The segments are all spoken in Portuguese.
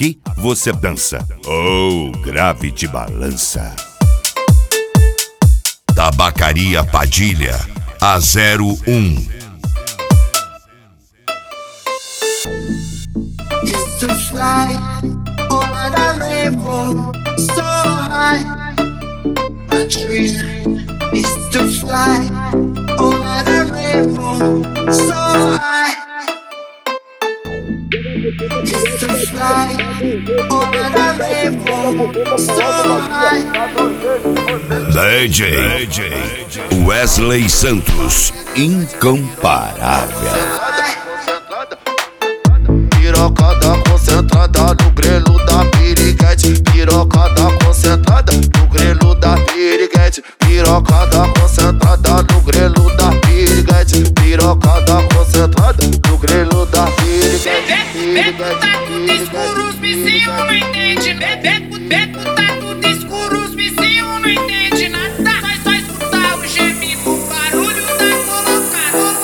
Aqui você dança. Oh, grave te balança. Tabacaria Padilha, a 01. Used to fly over the rainbow so high. My dream is to fly over the rainbow so high. Used to fly over the rainbow so high. DJ Wesley Santos, incomparável. Pirocada concentrada no grelo da piriguete. Pirocada concentrada no grelo da piriguete. Pirocada concentrada no grelo da piriguete. Pirocada concentrada no grelo da piriguete. Beco tá tudo escuro, os vizinhos não entendem. Beco tá tudo escuro, os vizinhos não entendem nada. Só escutar o gemido, o barulho da colocada.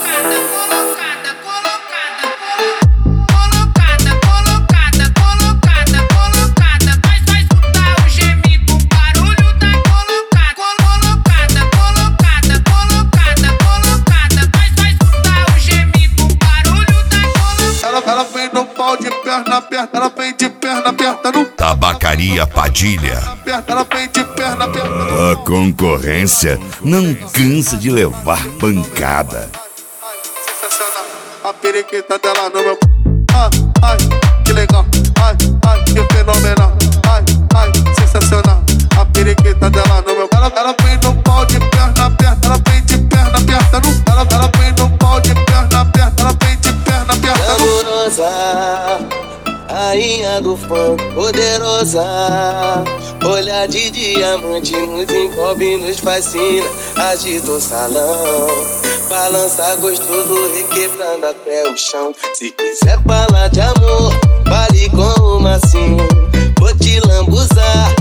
Ela vem no pau de perna aberta, ela vem de perna aberta no Tabacaria Padilha. ela vem de perna aberta. A concorrência não cansa de levar pancada. Sensacional, a periquita dela no meu. Ai, que legal. Ai, que fenomenal. Ai, sensacional. A periquita dela no meu. Ela vem no pau de perna aberta, ela vem de perna aberta no. Ela vem no pau de perna aberta, ela vem de perna aberta no. Amorosa, rainha do funk, poderosa. Olhar de diamante nos envolve, nos fascina. Agita o salão, balança gostoso, requebrando até o chão. Se quiser falar de amor, fale com uma assim. Vou te lambuzar,